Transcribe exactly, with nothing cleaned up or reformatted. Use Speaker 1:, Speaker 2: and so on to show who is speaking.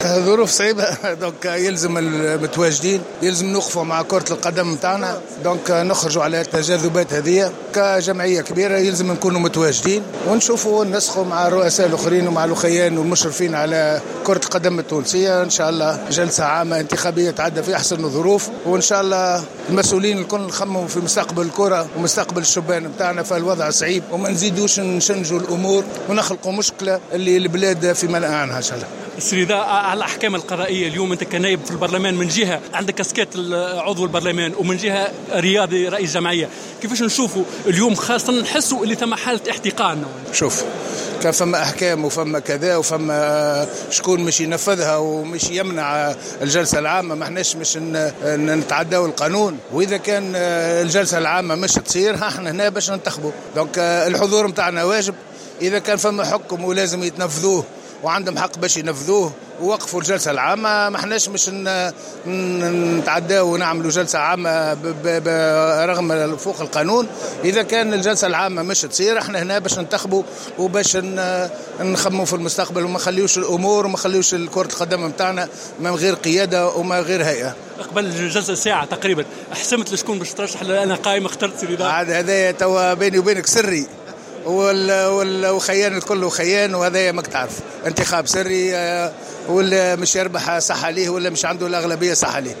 Speaker 1: ظروف صعيبة. دونك يلزم المتواجدين يلزم نوقفوا مع كرة القدم متاعنا، دونك نخرجوا على التجاذبات هذه كجمعية كبيرة، يلزم نكونوا متواجدين ونشوفوا نسخوا مع الرؤساء الآخرين ومع الأخيان والمشرفين على كرة القدم التونسية. إن شاء الله جلسة عامة انتخابية تعدى في أحسن الظروف، وإن شاء الله المسؤولين الكل نخمموا في مستقبل الكرة ومستقبل الشبان متاعنا. فالوضع صعيب وما نزيدوش نشنجوا الأمور ونخلقوا مشكلة اللي البلاد في منأى عنها إن شاء الله.
Speaker 2: سيدا على الأحكام القضائية اليوم أنت كنائب في البرلمان، من جهة عندك كاسكيت عضو البرلمان ومن جهة رياضي رئيس جمعية، كيفاش نشوفوا اليوم خاصة نحسوا اللي تم حالة احتقان؟
Speaker 1: شوف كان فما أحكام وفما كذا وفما شكون مش ينفذها ومش يمنع الجلسة العامة، ما احناش مش نتعداو القانون، وإذا كان الجلسة العامة مش تصير احنا هنا باش ننتخبوا. دونك الحضور متاعنا واجب، إذا كان فما حكم ولازم يتنفذوه وعندهم حق باش ينفذوه ووقفوا الجلسة العامة، ما احناش مش نتعداو ونعملوا جلسة عامة برغم فوق القانون. إذا كان الجلسة العامة مش تصير احنا هنا باش ننتخبوا وباش نخموا في المستقبل وما خليوش الأمور وما خليوش كرة القدم متاعنا من غير قيادة وما غير هيئة.
Speaker 2: قبل الجلسة ساعة تقريبا حسمت لشكون باش ترشح؟ أنا قائمة اخترت سيدي
Speaker 1: هذا توا بيني وبينك سري، والخيان الكل خيان، وهذا ما تعرف انتخاب سري، ولا مش يربح صح عليه ولا مش عنده الأغلبية صح عليه.